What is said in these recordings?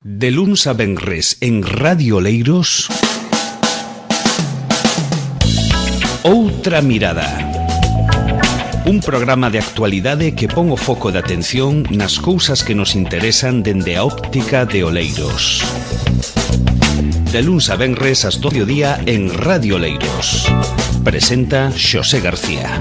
De luns a venres en Radio Oleiros, Outra Mirada. Un programa de actualidade que pon o foco de atención nas cousas que nos interesan dende a óptica de Oleiros. De luns a venres ás 12 do día en Radio Oleiros. Presenta Xosé García.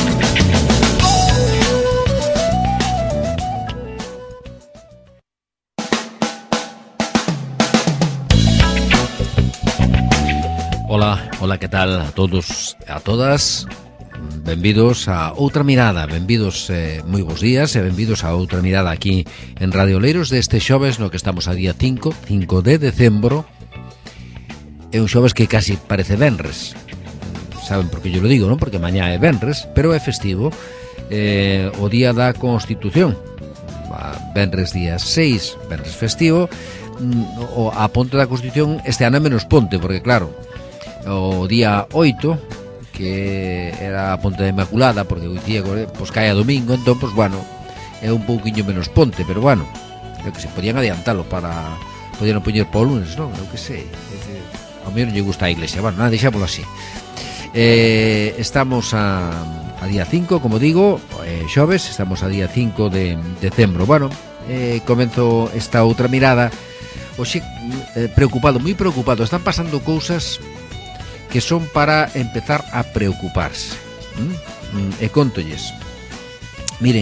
Hola, que tal a todos e a todas? Benvidos a Outra Mirada, benvidos, moi bons días e benvidos a Outra Mirada aquí en Radio Oleiros deste xoves no que estamos a día 5 de decembro. É un xoves que casi parece venres. Saben por que yo lo digo, non? Porque mañá é venres, pero é festivo, o día da Constitución. Venres día 6, venres festivo. A ponte da Constitución este ano é menos ponte, porque claro, o día 8, que era a ponte da Inmaculada, porque o día pues, cae a domingo, entón, pues, bueno, é un pouquiño menos ponte, pero bueno, creo que se podían adiantalo para... podían poñer para o lunes, non? Eu que sei, ao mellor non lle gusta a iglesia, bueno, nada, deixámoslo así. Estamos a día 5, como digo, xoves, estamos a día 5 de decembro. Bueno, comenzo esta outra mirada. Oxe, preocupado, moi preocupado. Están pasando cousas que son para empezar a preocuparse. E contolles. Miren,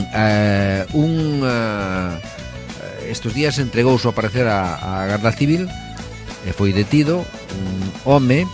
estes días entregouse ao parecer a Garda Civil e foi detido un home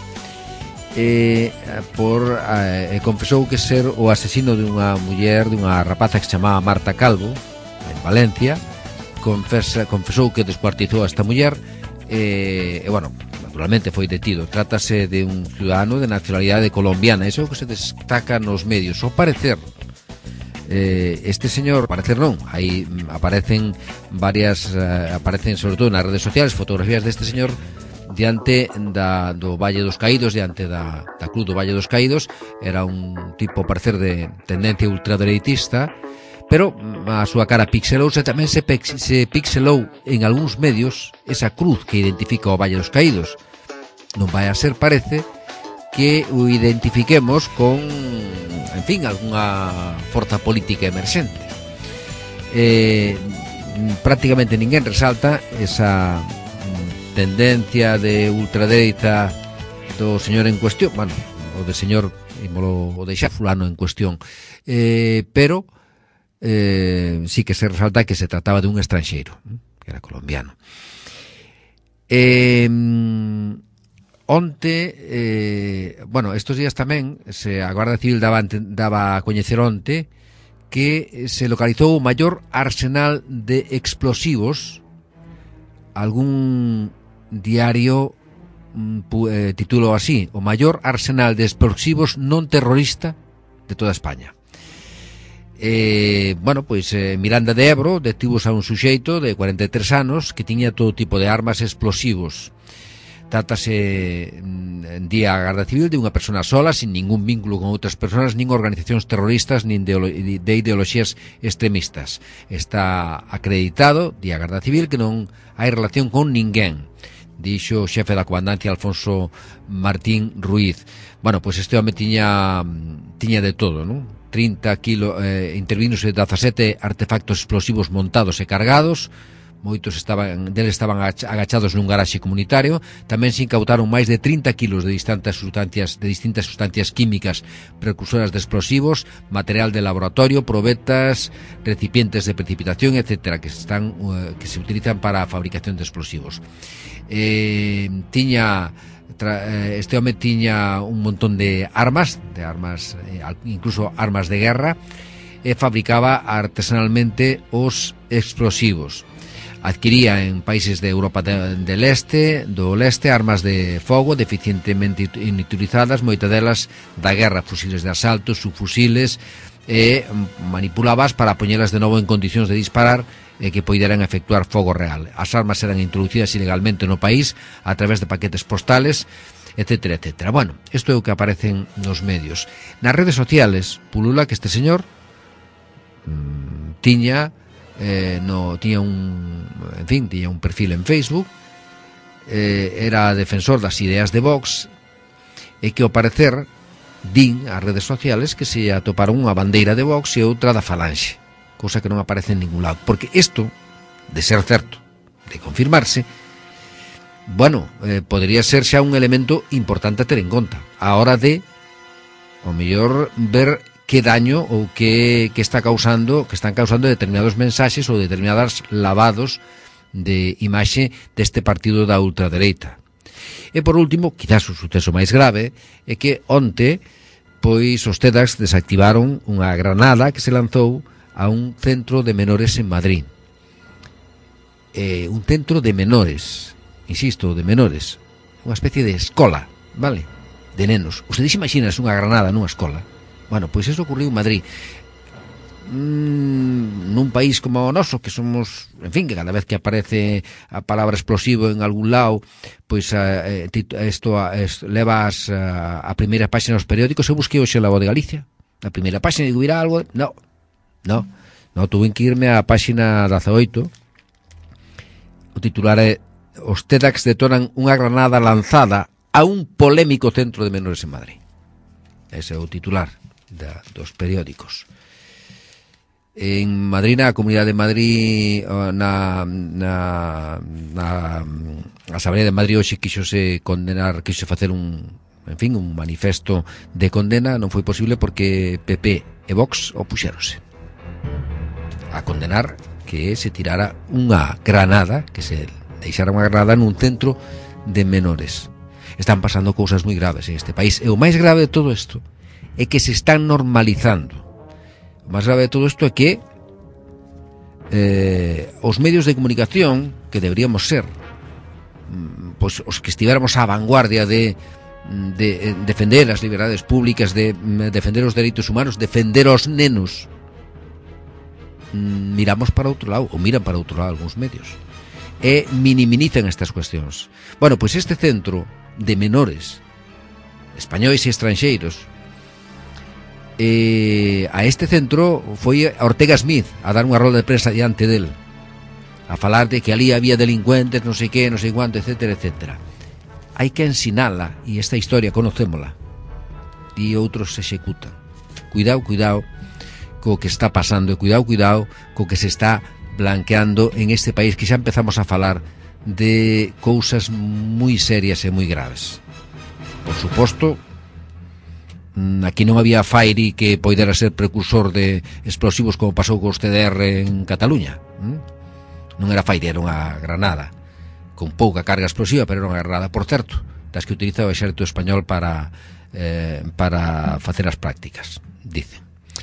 confesou que ser o asesino de unha muller, de unha rapaza que se chamaba Marta Calvo en Valencia. Confesou que descuartizou a esta muller e bueno, naturalmente foi detido. Trátase de un ciudadano de nacionalidade colombiana. Iso é o que se destaca nos medios. Ao parecer, este señor, parecer non, aí aparecen varias, aparecen sobre todo nas redes sociales fotografías deste señor diante do Valle dos Caídos, diante da cruz do Valle dos Caídos. Era un tipo, parecer, de tendencia ultradereitista, pero a súa cara pixelouse. Tamén se pixelou en algúns medios esa cruz que identifica o Valle dos Caídos. Non vai a ser, parece, que o identifiquemos con, en fin, algunha forza política emerxente. Prácticamente ninguén resalta esa tendencia de ultradereita do señor en cuestión, bueno, o de señor, o de xa fulano en cuestión, pero sí que se resalta que se trataba de un estranxeiro, que era colombiano. Bueno, estos días tamén a Guardia Civil daba a coñecer onte que se localizou o maior arsenal de explosivos. Algún diario titulou así: o maior arsenal de explosivos non terrorista de toda España. Bueno, pois Miranda de Ebro detívose a un suxeito de 43 anos que tiña todo tipo de armas explosivos. Trátase, di a Garda Civil, de unha persona sola, sin ningún vínculo con outras persoas, nin organizacións terroristas, nin de ideoloxías extremistas. Está acreditado, di a Garda Civil, que non hai relación con ninguén, dixo o xefe da comandancia Alfonso Martín Ruiz. Bueno, pois este home tiña de todo, non? 30 kilos, intervínose 17 artefactos explosivos montados e cargados. Moitos deles estaban agachados nun garaxe comunitario. Tamén se incautaron máis de 30 kilos de distintas sustancias químicas precursoras de explosivos, material de laboratorio, probetas, recipientes de precipitación, etcétera, que se utilizan para a fabricación de explosivos. Este home tiña un montón de armas, incluso armas de guerra, e fabricaba artesanalmente os explosivos. Adquiría en países de Europa do leste armas de fogo deficientemente inutilizadas, moitas delas da guerra, fusiles de asalto, subfusiles, e manipulábaas para poñelas de novo en condicións de disparar e que poideran efectuar fogo real. As armas eran introducidas ilegalmente no país a través de paquetes postales, etcétera, etcétera. Bueno, isto é o que aparecen nos medios. Nas redes sociales pulula que este señor tiña tiña un perfil en Facebook, era defensor das ideas de Vox, e que ao parecer din as redes sociales que se atoparon unha bandeira de Vox e outra da Falanxe, cousa que non aparece en ningún lado, porque isto, de ser certo, de confirmarse, podría ser xa un elemento importante a ter en conta a hora de, ao mellor, ver que daño ou que están causando determinados mensaxes ou determinados lavados de imaxe deste partido da ultradereita. E por último, quizás o suceso máis grave, é que onte pois os TEDx desactivaron unha granada que se lanzou a un centro de menores en Madrid. Un centro de menores, insisto, de menores, unha especie de escola, vale? De nenos. Ustedes imaginan unha granada nunha escola? Pois eso ocurriu en Madrid. Nun país como o noso, que somos, en fin, que cada vez que aparece a palabra explosivo en algún lado, pois isto levas a primeira páxina dos periódicos. Eu busquei hoxe La Voz de Galicia, a primeira páxina, e digo, irá algo? No, tuve que irme á páxina 18. O titular é: os TEDx detonan unha granada lanzada a un polémico centro de menores en Madrid. Ese é o titular dos periódicos. En Madrid, na Comunidade de Madrid, na Asamblea de Madrid hoxe quixose facer un manifesto de condena. Non foi posible porque PP e Vox opuxéronse a condenar que se tirara unha granada, que se deixara unha granada nun centro de menores. Están pasando cousas moi graves en este país, e o máis grave de todo isto é que se están normalizando. O máis grave de todo isto é que os medios de comunicación, que deberíamos ser pois os que estivéramos á vanguardia de defender as liberdades públicas, de defender os dereitos humanos, defender os nenos, miramos para outro lado, ou miran para outro lado algúns medios, e minimizan estas cuestións. Pois este centro de menores españois e estranxeiros, a este centro foi Ortega Smith a dar unha rolda de prensa diante del, a falar de que ali había delincuentes, non sei que, non sei cuánto, etcétera, etcétera. Hai que ensinala, e esta historia conocémola, e outros se executan. Cuidado co que está pasando, e cuidado co que se está blanqueando en este país, que xa empezamos a falar de cousas moi serias e moi graves. Por suposto, aquí non había Fairi que poidera ser precursor de explosivos como pasou cos TDR en Cataluña. Non era Fairi, era unha granada con pouca carga explosiva, pero era unha granada, por certo, das que utiliza o exército español para facer as prácticas, dicen.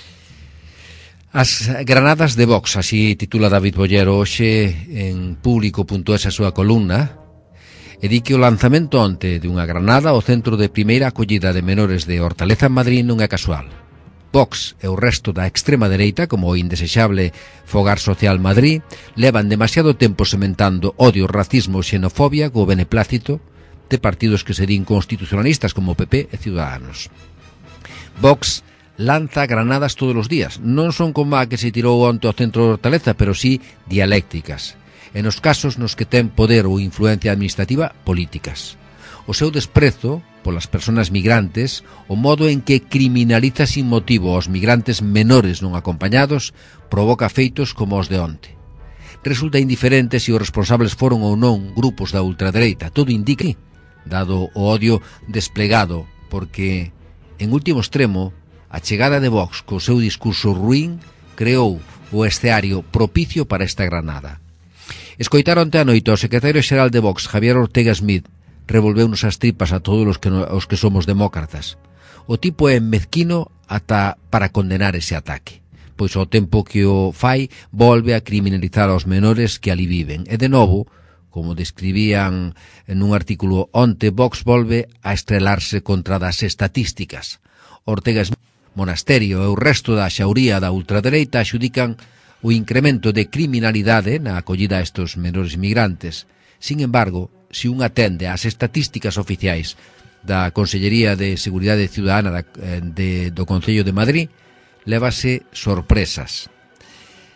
As granadas de Vox, así titula David Bollero hoxe en Público.es a súa columna, e di que o lanzamento onte de unha granada ao centro de primeira acollida de menores de Hortaleza en Madrid non é casual. Vox e o resto da extrema dereita, como o indesexable Fogar Social Madrid, levan demasiado tempo sementando odio, racismo e xenofobia co beneplácito de partidos que se din constitucionalistas como PP e Ciudadanos. Vox lanza granadas todos os días. Non son como a que se tirou onte ao centro de Hortaleza, pero sí dialécticas, e nos casos nos que ten poder ou influencia administrativa, políticas. O seu desprezo polas persoas migrantes, o modo en que criminaliza sin motivo aos migrantes menores non acompañados, provoca feitos como os de onte. Resulta indiferente se os responsables foron ou non grupos da ultradereita. Todo indica, dado o odio desplegado, porque, en último extremo, a chegada de Vox co seu discurso ruín creou o escenario propicio para esta granada. Escoitar onte a noite ao secretario xeral de Vox, Javier Ortega Smith, revolveunos as tripas a todos os que somos demócratas. O tipo é mezquino ata para condenar ese ataque, pois ao tempo que o fai volve a criminalizar aos menores que ali viven. E de novo, como describían en un artículo onte, Vox volve a estrelarse contra das estatísticas. Ortega Smith, Monasterio e o resto da xauría da ultradereita axudican o incremento de criminalidade na acollida a estes menores migrantes. Sin embargo, se un atende ás estatísticas oficiais da Consellería de Seguridade Ciudadana do Concello de Madrid, lévase sorpresas.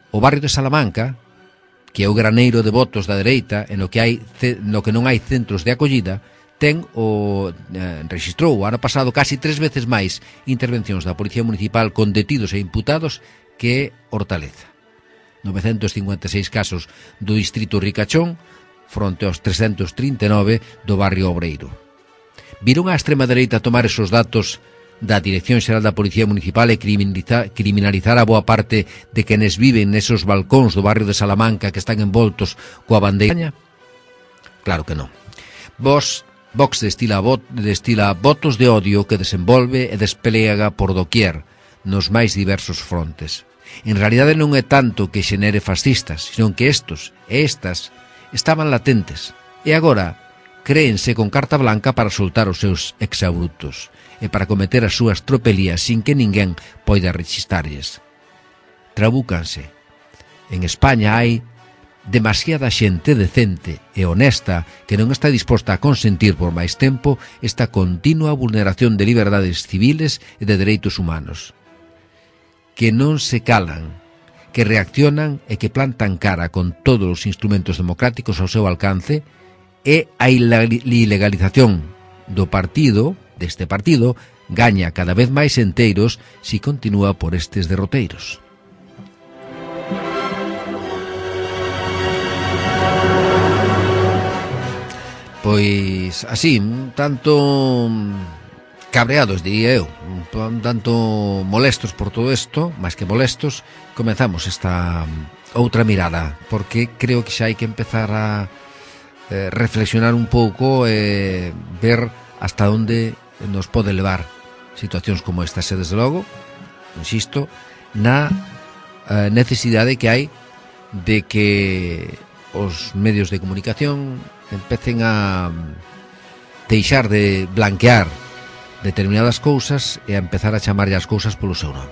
o barrio de Salamanca, que é o graneiro de votos da dereita, no que non hai centros de acollida, registrou o ano pasado casi 3 veces máis intervencións da Policía Municipal con detidos e imputados que Hortaleza. 956 casos do distrito Ricachón fronte aos 339 do barrio Obreiro. Viron a extrema dereita tomar esos datos da Dirección Xeral da Policía Municipal e criminalizar a boa parte de quenes viven nesos balcóns do barrio de Salamanca que están envoltos coa bandeira? Claro que non. Vox destila votos de odio que desenvolve e desplega por doquier nos máis diversos frontes. En realidade non é tanto que xenere fascistas, senón que estos e estas estaban latentes e agora créense con carta blanca para soltar os seus exabruptos e para cometer as súas tropelías sin que ninguén poida rechistarlles. Trabúcanse. En España hai demasiada xente decente e honesta que non está disposta a consentir por máis tempo esta continua vulneración de liberdades civiles e de dereitos humanos. Que non se calan, que reaccionan e que plantan cara con todos os instrumentos democráticos ao seu alcance e a ilegalización deste partido gaña cada vez máis enteiros si continúa por estes derroteiros. Pois así, un tanto cabreados, diría eu, un tanto molestos por todo isto, máis que molestos, comezamos esta outra mirada, porque creo que xa hai que empezar a reflexionar un pouco e ver hasta onde nos pode levar situacións como estas, e desde logo, insisto, na necesidade que hai de que os medios de comunicación empecen a deixar de blanquear determinadas cousas e a empezar a chamarlle as cousas polo seu nome.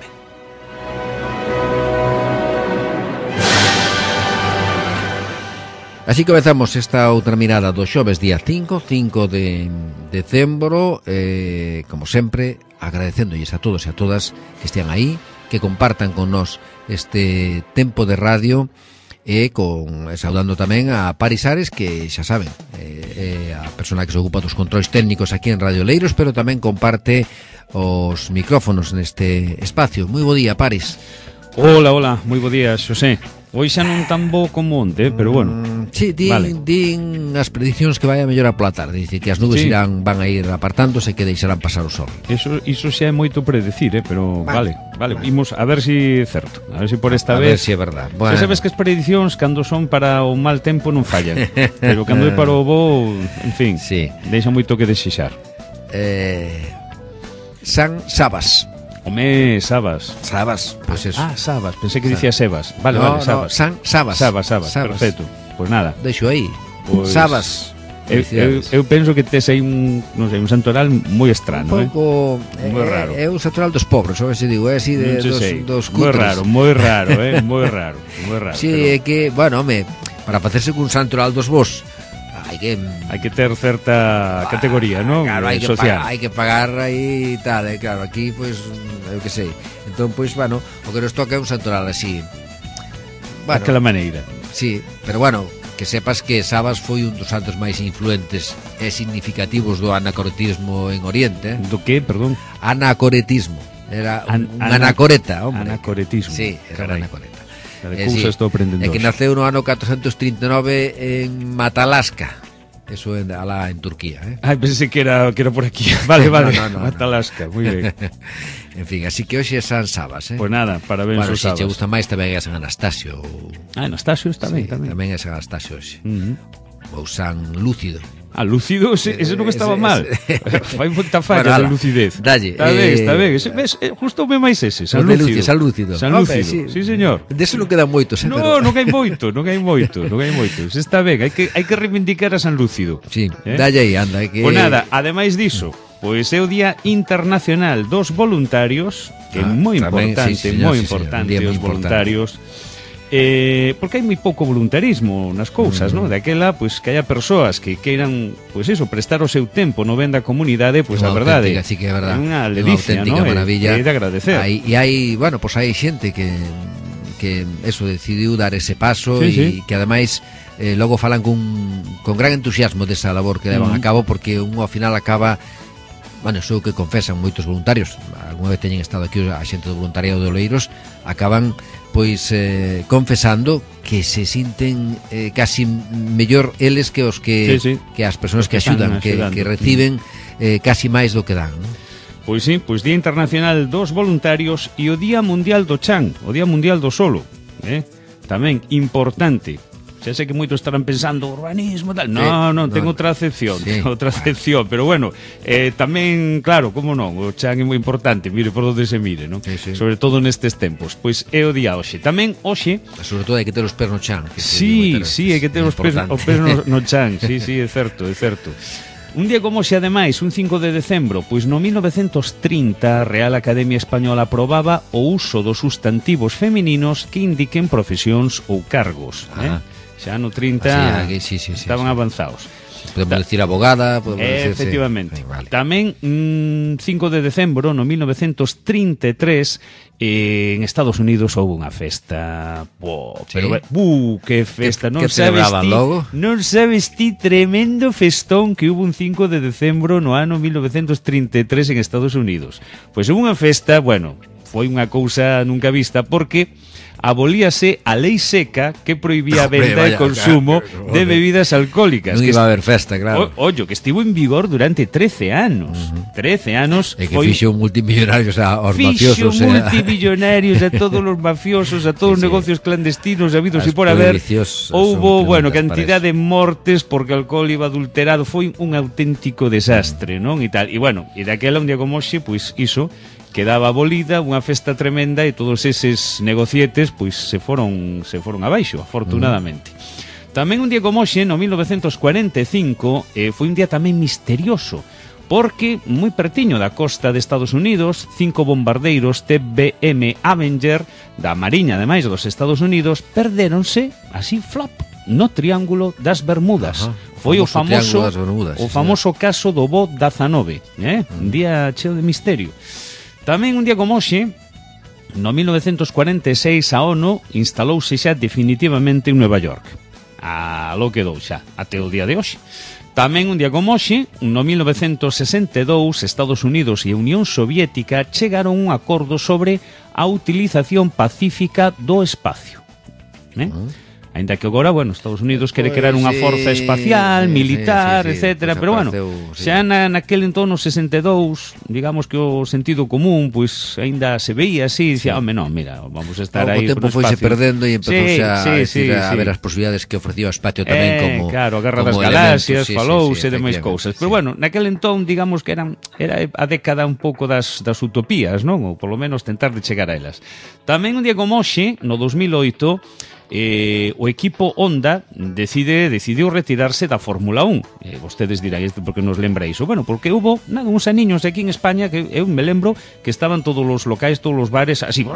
Así comezamos esta outra mirada do xoves día 5 de decembro, como sempre, agradecéndolles a todos e a todas que estean aí, que compartan con nós este tempo de radio, e saudando tamén a Paris Ares, que xa saben, a persona que se ocupa dos controis técnicos aquí en Radio Oleiros, pero tamén comparte os micrófonos neste espacio. Moi bo día, Paris. Hola, moi bo día, Xosé. Hoy xa non tan bo como onte, pero bueno. Sí, din as predicións que vai a mellorar pola tarde. Dice que as nubes van a ir apartándose e que deixarán pasar o sol. Iso xa é moito predecir, pero vale. Imos a ver si é certo. A ver si por esta vez. A ver si é verdad. Bueno. Xa sabes que as predicións cando son para o mal tempo non fallan, pero cando é para o bo, en fin, sí, deixa moito que desexar. San Sabas. Home, Sabas, pues eso. Sabas, pensé que dicía Sebas. Vale, Sabas. San Sabas. Sabas, perfecto. Pues nada. Deixo aí. Pues, Sabas. Eu penso que tes aí un santoral moi estrano, un pouco, moi raro. É un santoral dos pobres, ou se digo, é así dos cutres. Moi raro, moi raro. Sí, pero... é que, bueno, home, para facerse cun santoral dos vos, hai que ter certa categoría, ¿no? Claro, social. Hai que pagar aí e tal, claro, aquí, pois, eu que sei. Entón, pois, bueno, o que nos toca é un santoral así. Bueno, aquela maneira. Sí, pero bueno, que sepas que Sabas foi un dos santos máis influentes e significativos do anacoretismo en Oriente. Do que, perdón? Anacoretismo. Era un anacoreta, hombre. Anacoretismo. Sí, era un anacoreta. Sí, estou aprendendo. É que naceu no ano 439 en Matalasca. Eso alá en Turquía, Ai, pensei que era por aquí. Vale. No, Matalasca, moi ben. En fin, así que hoxe é San Sabas, Pois nada, parabéns aos Sabas. Se che gusta máis tamén é San Anastasio. Anastasio está ben, tamén. Tamén é San Anastasio hoxe. Ou San Lúcido. Lúcido, ese non estaba mal. Fai moita falla de lucidez. Dalle. Está ben. Justo me máis ese, San Lúcido. San Lúcido. Sí, señor. Deso non quedan moitos, Non hai moito. Se está ben, hai que reivindicar a San Lúcido. Sí, dalle aí, anda. Pois nada, ademais diso, pois é o Día Internacional dos Voluntarios, que é moi importante, os voluntarios. Porque hai moi pouco voluntarismo nas cousas, non? Daquela, pois, que haya persoas que queiran, pois iso, prestar o seu tempo no ben da comunidade, pois a verdade, sí que é verdade, unha ledicia, non? Maravilla. É de agradecer. E hai, bueno, pois hai xente que eso decidiu dar ese paso e que ademais logo falan con gran entusiasmo desa labor que levan a cabo, porque un ao final acaba, bueno, iso que confesan moitos voluntarios, alguna vez teñen estado aquí a xente do voluntariado de Oleiros, acaban pois confesando que se sinten casi mellor eles que os que as persoas que axudan, que reciben casi máis do que dan, non? Pois sí, pois Día Internacional dos Voluntarios e o Día Mundial do Chan, o Día Mundial do Solo, tamén importante. Xa sei que moitos estarán pensando urbanismo tal. Non, ten outra acepción, pero bueno, tamén, claro, como non, o chan é moi importante, mire por onde se mire, non? Sobre todo nestes tempos. Pois é o día hoxe. Tamén hoxe, sobre todo hai que ter os pés no chan. Sí, hai que ter os pés no chan. Sí, é certo. Un día como hoxe, ademais, un 5 de decembro, pois no 1930 a Real Academia Española aprobaba o uso dos sustantivos femininos que indiquen profesións ou cargos. Xa no 30 estaban avanzados. Podemos decir abogada, podemos decir... Efectivamente. Vale. Tamén, 5 de decembro, no 1933, en Estados Unidos houve unha festa. Pero, que festa. Non sabes ti tremendo festón que hubo un 5 de decembro no ano 1933 en Estados Unidos. Pois houve unha festa, bueno, foi unha cousa nunca vista, porque abolíase a lei seca que prohibía a venda e consumo de bebidas alcohólicas. Non iba a haber festa, claro. Ollo, que estivo en vigor durante 13 anos. 13 anos. E que fixo multimillonarios aos mafiosos. Fixo multimillonarios a todos os mafiosos, a todos os negocios clandestinos habidos e por haber. Houbo, cantidad de mortes porque o alcohol iba adulterado. Foi un auténtico desastre, non? E tal. E bueno, e daquela un día como hoxe, pois iso quedaba abolida, unha festa tremenda e todos eses negocietes pois se foron abaixo, afortunadamente. Tamén un día como hoxe, no 1945, foi un día tamén misterioso, porque moi pertiño da costa de Estados Unidos, 5 bombardeiros TBM Avenger da Mariña, ademais dos Estados Unidos, perdéronse así flop no Triángulo das Bermudas. Foi o famoso caso do Bo 19, un día cheo de misterio. Tamén un día como hoxe, no 1946 a ONU instalouse xa definitivamente en Nueva York. Aló quedou xa, até o día de hoxe. Tamén un día como hoxe, no 1962, Estados Unidos e a Unión Soviética chegaron a un acordo sobre a utilización pacífica do espacio. Ainda que agora, Estados Unidos quere crear unha forza espacial, militar, etcétera, pero xa naquel entón, no 62, digamos que o sentido común, pois, aínda se veía así, dicía, non, mira, vamos a estar aí no espacio. O tempo foise perdendo e empezouse a ver as posibilidades que ofrecía o espacio tamén como claro, a Guerra das Galaxias, falouse e demais cousas. Pero naquel entón, digamos que era a década un pouco das utopías, non? Ou polo menos tentar de chegar a elas. Tamén un día como hoxe, no 2008, o equipo Honda decidiu retirarse da Fórmula 1. Vostedes dirán, por que nos lembra iso? Porque hubo uns aniños aquí en España que eu me lembro que estaban todos os locais, todos os bares así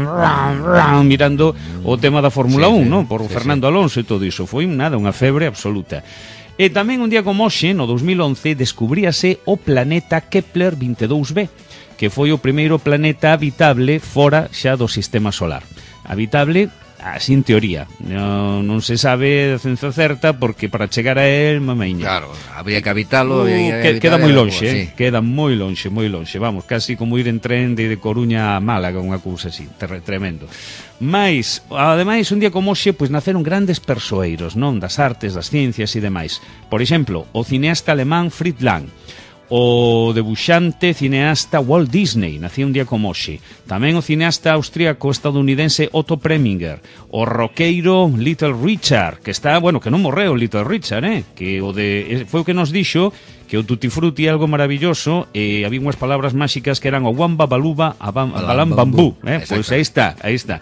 mirando o tema da Fórmula 1, non? Por Fernando Alonso e todo iso. Foi unha febre absoluta. E tamén un día como hoxe, no 2011, descubríase o planeta Kepler 22b, que foi o primeiro planeta habitable fora xa do sistema solar. Habitable así en teoría, non se sabe de ciencia certa porque para chegar a él, mamaña. Claro, habría que habitalo, queda moi lonxe, queda moi lonxe, vamos, casi como ir en tren de Coruña a Málaga, unha cousa así, tremendo. Mais, ademais, un día como hoxe, pois naceron grandes persoeiros, non, das artes, das ciencias e demais. Por exemplo, o cineasta alemán Fritz Lang, o debuxante cineasta Walt Disney, nacía un día como hoxe. Tamén o cineasta austríaco estadounidense Otto Preminger, o roqueiro Little Richard, que está, que non morreu Little Richard, que foi o que nos dixo que o Tutti Frutti é algo maravilloso e había unhas palabras máxicas que eran o Wamba Baluba Balam Bambú, pois aí está.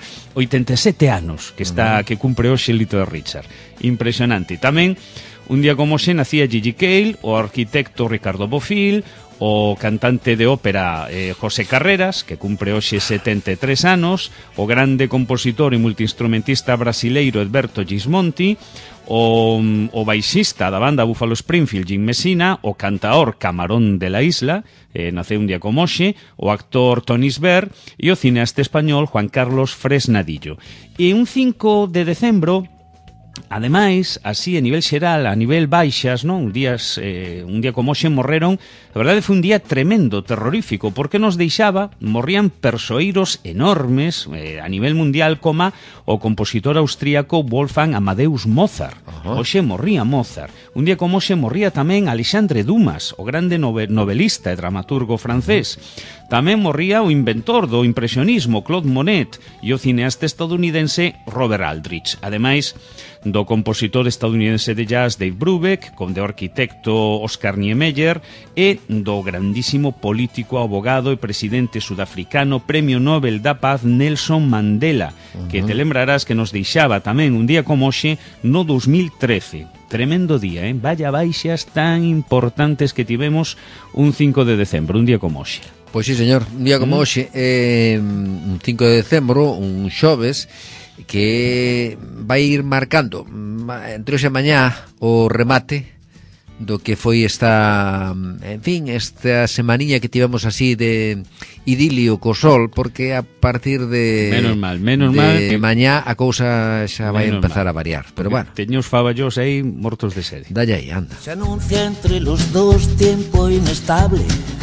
87 anos que cumpre hoxe Little Richard. Impresionante. Tamén un día como hoxe nacía Gigi Cale, o arquitecto Ricardo Bofill, o cantante de ópera José Carreras, que cumpre hoxe 73 anos, o grande compositor e multiinstrumentista brasileiro Edberto Gismonti, o baixista da banda Buffalo Springfield Jim Messina, o cantaor Camarón de la Isla, naceu un día como hoxe, o actor Tony Sver e o cineasta español Juan Carlos Fresnadillo. E un 5 de decembro, ademais, así a nivel xeral, a nivel baixas, non? Un día como hoxe morreron, a verdade foi un día tremendo, terrorífico, porque nos deixaba, morrían persoeiros enormes a nivel mundial, como o compositor austríaco Wolfgang Amadeus Mozart. Hoxe morría Mozart. Un día como hoxe morría tamén Alexandre Dumas, o grande novelista e dramaturgo francés. Tamén morría o inventor do impresionismo Claude Monet e o cineasta estadounidense Robert Aldrich. Ademais do compositor estadounidense de jazz Dave Brubeck, con do arquitecto Oscar Niemeyer e do grandísimo político, abogado e presidente sudafricano, Premio Nobel da Paz Nelson Mandela, que te lembrarás que nos deixaba tamén un día como hoxe no 2013. Tremendo día, vaya baixas tan importantes que tivemos un 5 de decembro, un día como hoxe. Pois sí, señor, un día como hoxe, un 5 de decembro, un xoves, que vai ir marcando entre hoxe e mañá o remate do que foi esta semaniña que tivemos así de idilio co sol, porque a partir de menos mal mañá a cousa xa vai empezar a variar, pero bueno, teños faballos aí mortos de sede. Dalle aí, anda. Se anuncia entre los dos tiempo inestable,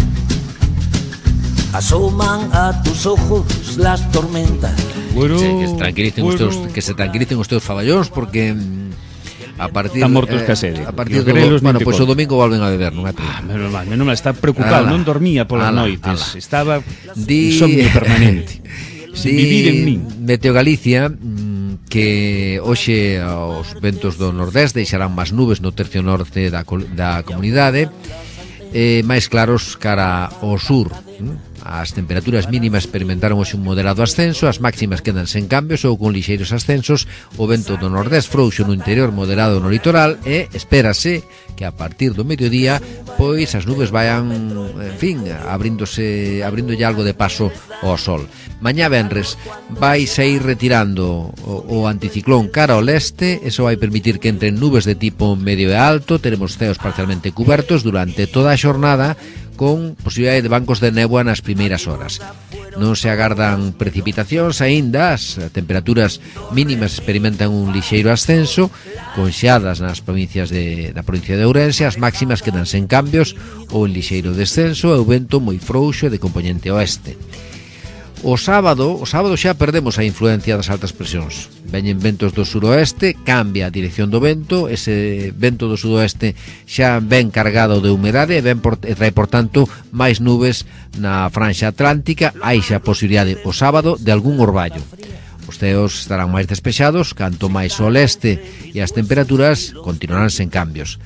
asoman a tus ojos las tormentas. Bueno, que se tranquilicen os teus faballóns, porque a partir están mortos casede. A partir pois o domingo volven a beber, non é? Menos mal, está preocupado, non dormía polas noites, estaba insomnio permanente. Vivir en min. Meteo Galicia que hoxe os ventos do nordés deixarán máis nubes no tercio norte da comunidade, máis claros cara ao sur. As temperaturas mínimas experimentaron hoxe un moderado ascenso, as máximas quedan sen cambios ou con lixeiros ascensos. O vento do nordés frouxo no interior, moderado no litoral, e espérase que a partir do mediodía pois as nubes vayan, abrindo algo de paso ao sol. Mañá venres vai sair retirando o anticiclón cara ao leste, eso vai permitir que entren nubes de tipo medio e alto, teremos ceos parcialmente cubertos durante toda a xornada, con posibilidade de bancos de néboa nas primeiras horas. Non se agardan precipitacións aínda, as temperaturas mínimas experimentan un lixeiro ascenso, con xeadas nas provincias da provincia de Ourense, as máximas quedan sen cambios ou en lixeiro descenso e o vento moi frouxo de componente oeste. O sábado xa perdemos a influencia das altas presións. Veñen ventos do suroeste, cambia a dirección do vento, ese vento do sudoeste xa ven cargado de humedade e trae, por tanto, máis nubes na franxa atlántica. Hai xa posibilidade o sábado de algún orballo. Os ceos estarán máis despexados, canto máis ao leste, e as temperaturas continuarán sen cambios.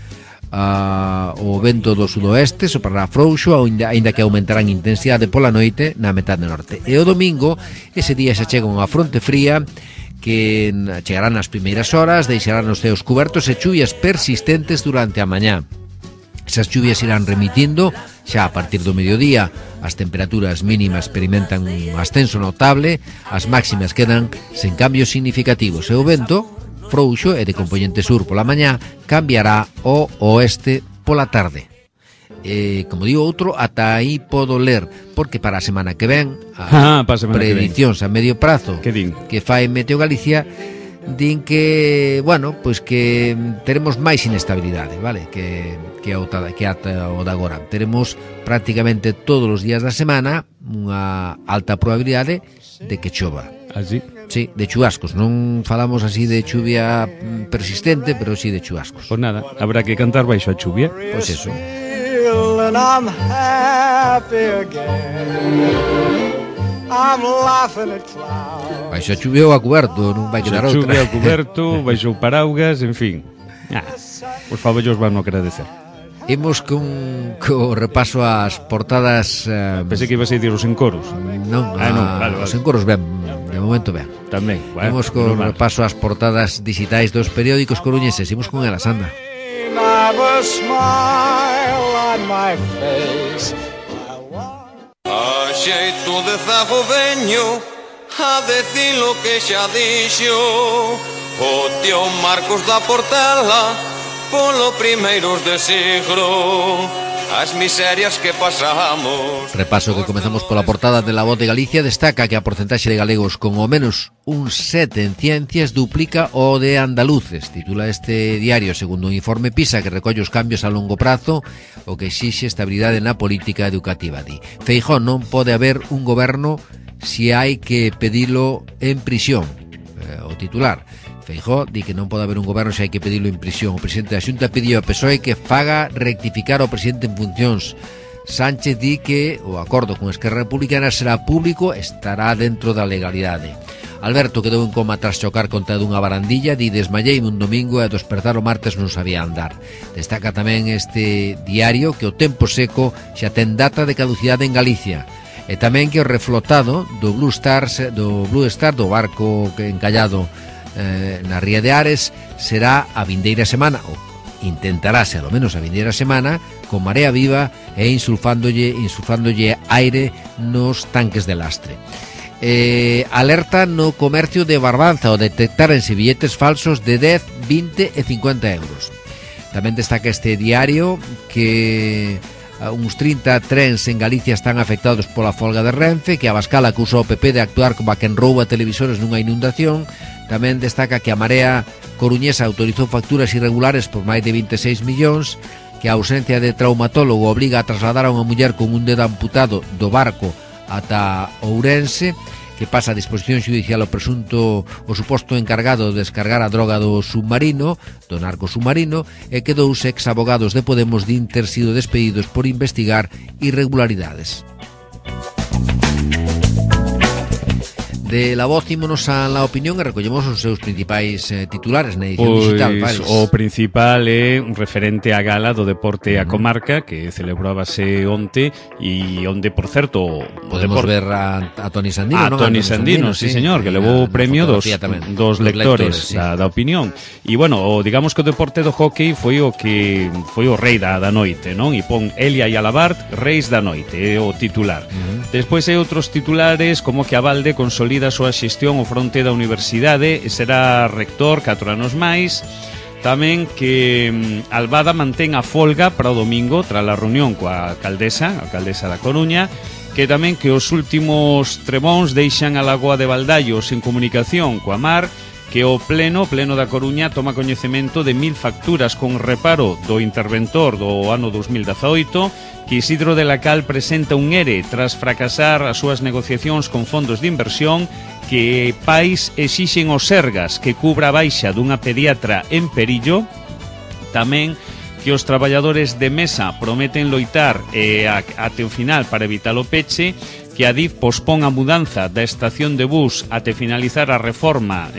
O vento do sudoeste soprará frouxo, aínda que aumentará en intensidade pola noite na metade norte. E o domingo, ese día xa chega unha fronte fría que chegará nas primeiras horas, deixarán os ceos cubertos e chuvias persistentes durante a mañá. Esas chuvias irán remitindo xa a partir do mediodía. As temperaturas mínimas experimentan un ascenso notable, as máximas quedan sen cambios significativos e o vento frouxo e de componente sur pola mañá cambiará ao oeste pola tarde. Como digo outro, ata aí podo ler, porque para a semana que ven prediccións a medio prazo que fai Meteo Galicia din que, pois que teremos máis inestabilidade, vale? Que ata o de agora. Teremos prácticamente todos os días da semana unha alta probabilidade de que chova. Así? Sí, de chubascos. Non falamos así de chuvia persistente, pero sí de chubascos. Pois nada, habrá que cantar baixo a chuvia. Pois eso. Baixo a chuvia ou a cuberto, non vai quedar outra. Baixo a chuvia ou a cuberto, baixo o paraugas, en fin. Por favor, os van a agradecer. Imos co repaso ás portadas. Pensei que ibas a dicir os encoros. Non, vale. Os encoros ben, de momento ben. Tamén, imos co repaso ás portadas digitais dos periódicos coruñeses. Imos con elas, anda. have a smile on my face. A xeito de zago veño a decir lo que xa dixo o tío Marcos da Portela polo primeiros de siglo. As miserias que pasamos. Repaso que comezamos pola portada de La Voz de Galicia. Destaca que a porcentaxe de galegos con ao menos un 7 en ciencias duplica o de andaluces. Titula este diario segundo un informe PISA que recolle os cambios a longo prazo o que exixe estabilidade na política educativa. Di Feijóo non pode haber un goberno se hai que pedilo en prisión. O titular Feijóo di que non pode haber un goberno se hai que pedilo en prisión. O presidente da Xunta pediu a PSOE que faga rectificar ao presidente en funcións. Sánchez di que o acordo con Esquerra Republicana será público, estará dentro da legalidade. Alberto quedou en coma tras chocar contra dunha barandilla. Di desmalleime un domingo e a despertar o martes non sabía andar. Destaca tamén este diario que o tempo seco xa ten data de caducidade en Galicia. E tamén que o reflotado do Blue Star do barco encallado na Ría de Ares será a vindeira semana, ou intentará ser ao menos a vindeira semana, con marea viva e insulfándolle aire nos tanques de lastre. Alerta no comercio de Barbanza ao detectárense billetes falsos de 10, 20 e 50 euros. Tamén destaca este diario que uns 30 trens en Galicia están afectados pola folga de Renfe, que Abascal acusou o PP de actuar como a quen rouba televisores nunha inundación. Tamén destaca que a Marea coruñesa autorizou facturas irregulares por máis de 26 millóns, que a ausencia de traumatólogo obliga a trasladar a unha muller con un dedo amputado do barco ata Ourense, que pasa a disposición xudicial o suposto encargado de descargar a droga do submarino, do narco submarino, e que dous ex-abogados de Podemos din ter sido despedidos por investigar irregularidades. De La Voz ímonos a La Opinión e recollemos os seus principais titulares na edición digital. O principal é referente á gala do deporte a comarca que celebrábase onte e onde, por certo, podemos ver a Toni Sandino, non? A Toni Sandino, sí, señor, que levou o premio dos lectores da Opinión. E, bueno, digamos que o deporte do hockey foi o rei da noite, non? E pon Elia e Alabart, reis da noite, é o titular. Despois hai outros titulares como que a Valde consolida a súa xestión ao fronte da universidade e será rector 4 anos máis. Tamén que Albada mantén a folga para o domingo tras a reunión coa alcaldesa da Coruña, que tamén que os últimos trebóns deixan a Lagoa de Valdallos en comunicación coa mar, que o Pleno da Coruña toma coñecemento de 1000 facturas con reparo do interventor do ano 2018, que Isidro de la Cal presenta un ERE tras fracasar as súas negociacións con fondos de inversión, que pais exixen os Sergas que cubra a baixa dunha pediatra en Perillo. Tamén que os traballadores de Mesa prometen loitar até o final para evitar o peche, que a DIF pospón a mudanza da estación de bus até finalizar a reforma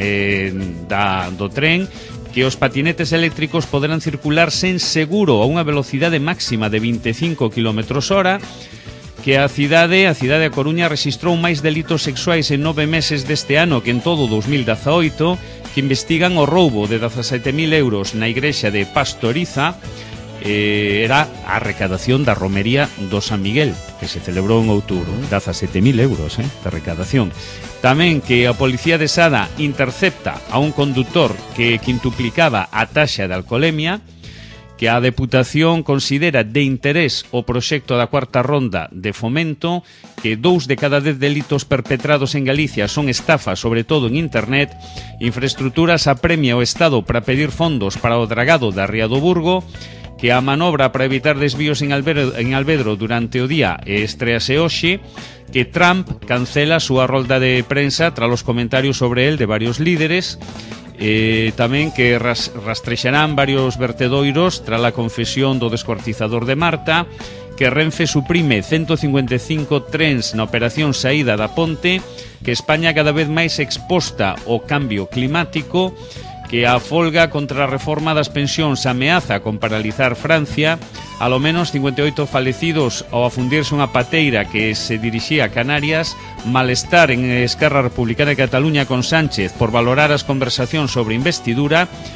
do tren, que os patinetes eléctricos poderán circular sen seguro a unha velocidade máxima de 25 km/h, que a cidade a Coruña rexistrou máis delitos sexuais en 9 meses deste ano que en todo o 2018, que investigan o roubo de 17.000 euros na igrexa de Pastoriza. Era a recadación da romería do San Miguel, que se celebrou en outubro. 17.000 euros de recadación. Tamén que a Policía de Sada intercepta a un condutor que quintuplicaba a taxa de alcoholemia, que a Deputación considera de interés o proxecto da cuarta ronda de Fomento, que 2 de cada 10 delitos perpetrados en Galicia son estafas, sobre todo en internet. Infraestructuras apremia o Estado para pedir fondos para o dragado da Ría do Burgo, que a manobra para evitar desvíos en Alvedro durante o día estrease hoxe, que Trump cancela a súa rolda de prensa tras os comentarios sobre el de varios líderes, tamén que rastrexarán varios vertedoiros tras a confesión do descuartizador de Marta, que Renfe suprime 155 trens na operación saída da ponte, que España cada vez máis exposta ao cambio climático, que a folga contra a reforma das pensións ameaza con paralizar Francia, alo menos 58 falecidos ao afundirse unha pateira que se dirixía a Canarias, malestar en Esquerra Republicana de Cataluña con Sánchez por valorar as conversacións sobre investidura,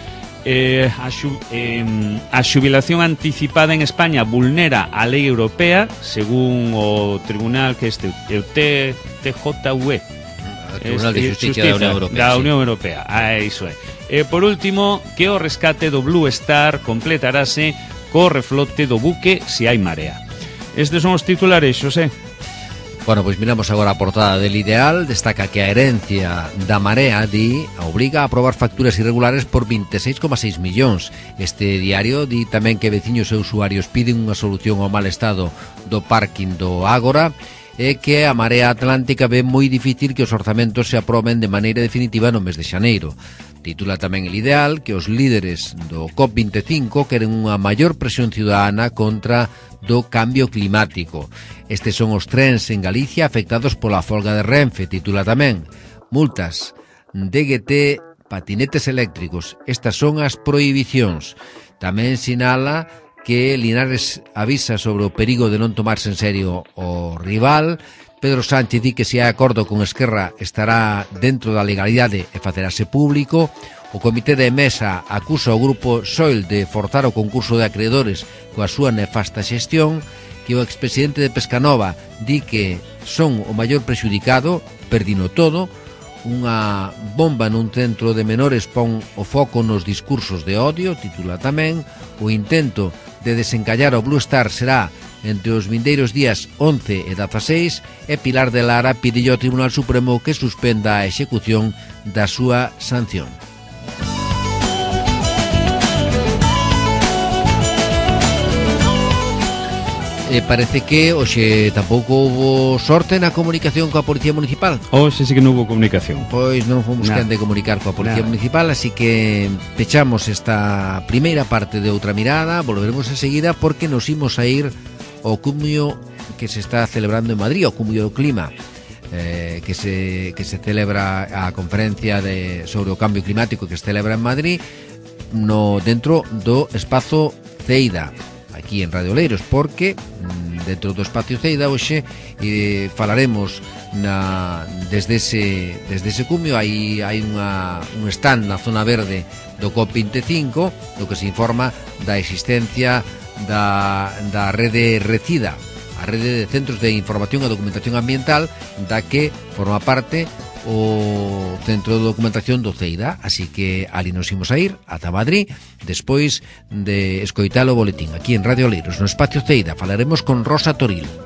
a xubilación anticipada en España vulnera a lei europea, según o tribunal que o TJUE, Tribunal de Justicia da Unión Europea. Iso é. Por último, que o rescate do Blue Star completarase co reflote do buque se hai marea. Estes son os titulares, Xosé. Bueno, pois miramos agora a portada del Ideal. Destaca que a herencia da Marea obriga a aprobar facturas irregulares por 26,6 millóns. Este diario di tamén que veciños e usuarios piden unha solución ao mal estado do parking do Ágora e que a Marea Atlántica ve moi difícil que os orzamentos se aproben de maneira definitiva no mes de xaneiro. Titula tamén el Ideal que os líderes do COP25 queren unha maior presión ciudadana contra do cambio climático. Estes son os trens en Galicia afectados pola folga de Renfe. Titula tamén multas, DGT, patinetes eléctricos. Estas son as prohibicións. Tamén sinala que Linares avisa sobre o perigo de non tomarse en serio o rival. Pedro Sánchez di que se hai acordo con Esquerra estará dentro da legalidade e facerase público. O comité de mesa acusa o grupo Soil de forzar o concurso de acreedores coa súa nefasta xestión, que o expresidente de Pescanova di que son o maior prexudicado, perdino todo. Unha bomba nun centro de menores pon o foco nos discursos de odio. Titula tamén o intento de desencallar o Blue Star será entre os vindeiros días 11 e 16 e Pilar de Lara pide ao Tribunal Supremo que suspenda a execución da súa sanción. Parece que hoxe tampouco houve sorte na comunicación coa Policía Municipal. Hoxe sí que non houve comunicación. Pois non fomos quen de comunicar coa Policía Municipal, así que pechamos esta primeira parte de Outra Mirada. Volveremos enseguida porque nos imos a ir ao cumio que se está celebrando en Madrid, o cumio do clima, que se celebra a conferencia sobre o cambio climático que se celebra en Madrid dentro do espazo Ceida, aquí en Radio Oleiros, porque dentro do espacio Ceida hoxe falaremos desde ese cumio. Hai un stand na zona verde do COP25 do que se informa da existencia da rede RECIDA, a rede de centros de información e documentación ambiental, da que forma parte o Centro de Documentación do Ceida. Así que ali nos imos a ir ata Madrid despois de escoitar o boletín aquí en Radio Oleiros, no espacio Ceida. Falaremos con Rosa Toril.